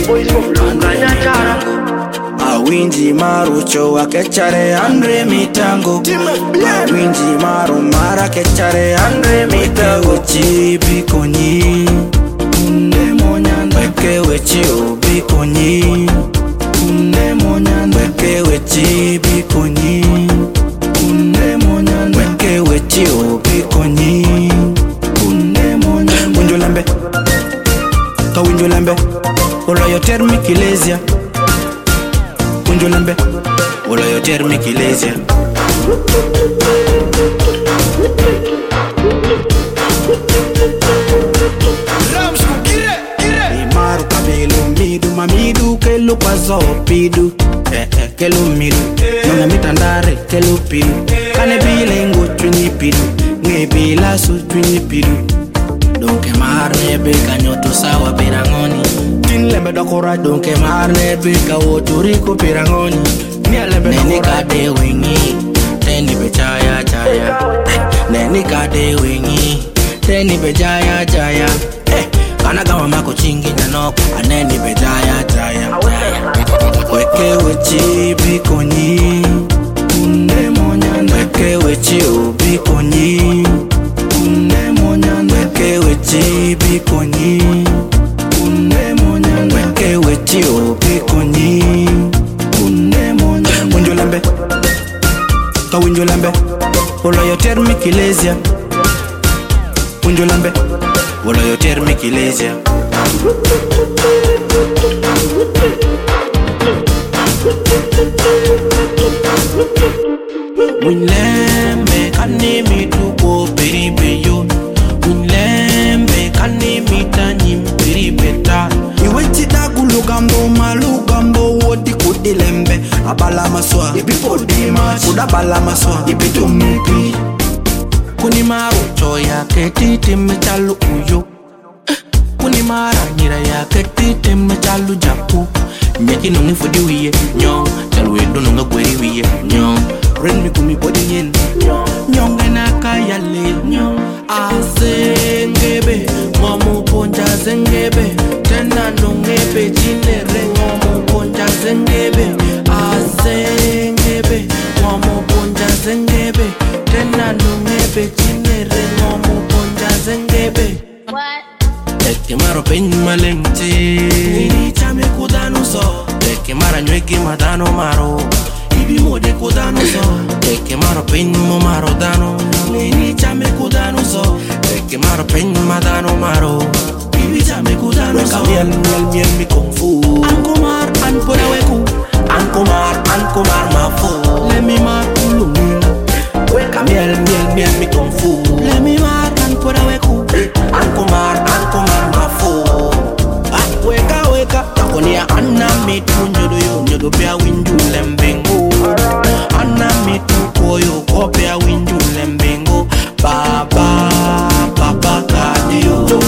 boys from Lunganyachara. Awinji marucho wakechare Andre Mitango. Awinji maru mara kechare Andre Mitango. Chibi konyi Unde monyanda Weke wechi obi konyi Unde monyanda Weke wechi bi konyi Unde monyanda Weke wechi obi konyi Unde monyanda Winjo lembe Ka winjo lembe Ola yo termi kilezia Winjo lembe Ola yo termi kilezia Imaru kabelo midu mamidu kelu pazo pidu kelu midu Nona mitandare kelu pidu Kane bile ngu chunyi pidu Nge bila su chunyi pidu Donke marne beka nyoto sawa pirangoni Tin lembe dokora donke marne beka woturiko pirangoni Neni kade wingi Teni bechaya chaya Neni kade wingi Teni bechaya chaya Kana kama mako chingi na noko Aneni bechaya chaya Weke wechi bikonyi Unde monyanda Weke wechi ubikonyi Unde monyanda Weke wechi bikonyi Unde monyanda Weke wechi ubikonyi Unde monyanda Winjo lembe Ka winjo lembe Ola yo termi kilezia Winjo lembe Ola yo termi kilezia Winlembe kani mituko peribe yo Winlembe kani mitanyim peribeta Iwechi dagulu gambo malu gambo wodi kudilembe Abala maswa ibi podi mas Kuda bala maswa ibi tumipi Kuni maru choya ketiti mechalu uyo Kuni mara nyira ya ketiti mechalu japu Nyeki nungi fudi wiye nyong Chalu edo nunga kweri wiye nyong Ren mi kumi podi nyen Nyong enaka yale nyong Azengebe Ngomu ponja zengebe Tena nungebe Jinere ngomu ponja zengebe Azengebe Ngomu ponja zengebe Tena nungebe Jinere ngomu ponja zengebe Eke maro penyi malengti Nini chame kudano so Eke mara nyweki madano maro Ibi mode kudano so Eke maro penyi mo maro dano Nini chame kudano so Eke maro penyi madano maro Ibi chame kudano so Weka miel mi kung fu Ankomar anpura weku Ankomar mafu Lemi mar ulumina Weka miel mi kung fu Lemi mar anpura weku Ankomar mafu Weka Takonia anna mitu nyodo pia winju lembengo Anna mitu koyo pia winju lembengo Baba kadio